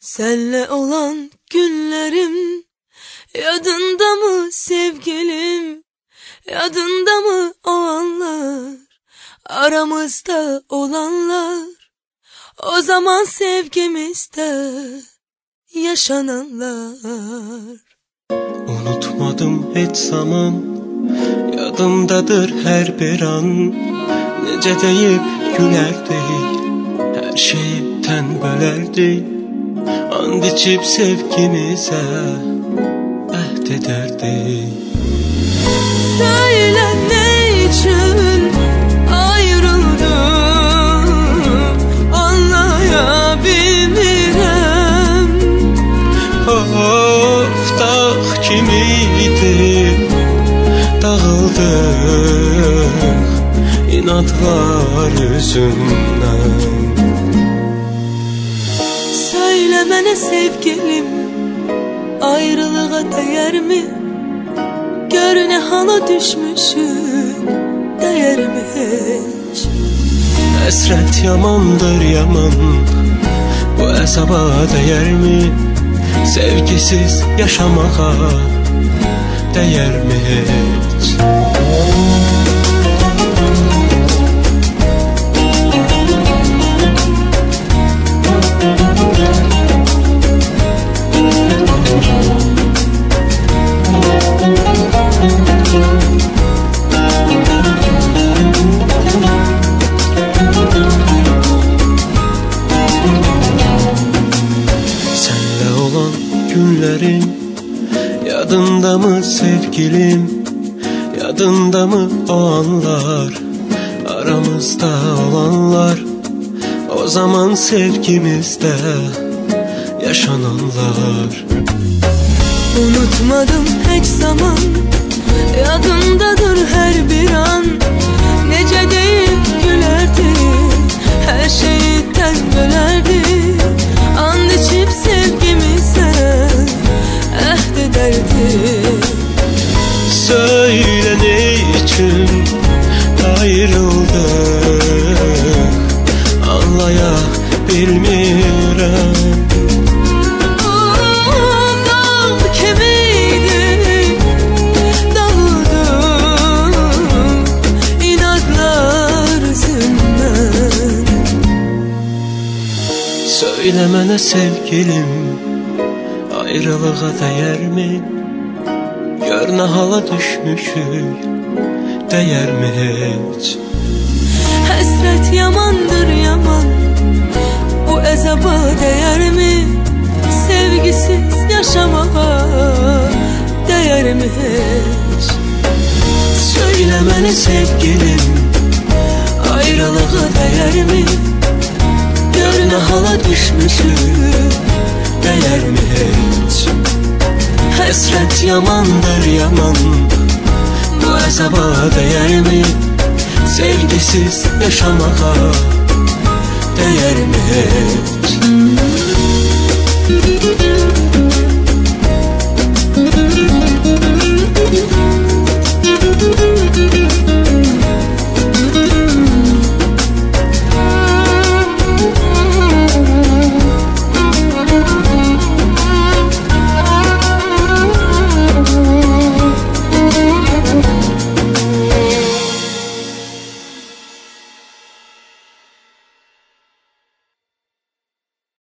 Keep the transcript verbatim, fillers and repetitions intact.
Senle olan günlerim yadında mı sevgilim? Yadında mı o anlar, aramızda olanlar, o zaman sevgimizde yaşananlar? Unutmadım hiç zaman, yadımdadır her bir an. Nece deyip gülerdik, her şeyi ten bölerdik. And içip sevgimize ehd ederdik. Söyle ne için ayrıldım, anlayabilmirəm. Of dağ kimiydi, dağıldık inatlar yüzünden. Söyle mənə sevgilim, ayrılığa dəyər mi? Gör ne hala düşmüşük, dəyər mi heç? Həsrət yamandır yaman, bu əzaba dəyər mi? Sevgisiz yaşamağa dəyər mi heç? Günlerim yadında mı sevgilim? Yadında mı o anlar, aramızda olanlar, o zaman sevgimizde yaşananlar? Unutmadım hiç zaman, yadımdadır her bir an. Nece deyip gülerdi, her şeyi ten bölerdi. And içip sevgimize ehd ederdi. Söyle ne için ayrıldık, anlayabilmirəm. Söyle mənə sevgilim, ayrılığa dəyər mi? Gör nə hala düşmüşük, dəyər mi heç? Həsrət yamandır yaman, bu əzaba dəyər mi? Sevgisiz yaşamağa dəyər mi heç? Söyle mənə sevgilim, ayrılığa dəyər mi? Gör nə hala düşmüşük, dəyər mi heç? Həsrət yamandır yaman, bu əzaba dəyər mi? Sevgisiz yaşamağa dəyər mi heç?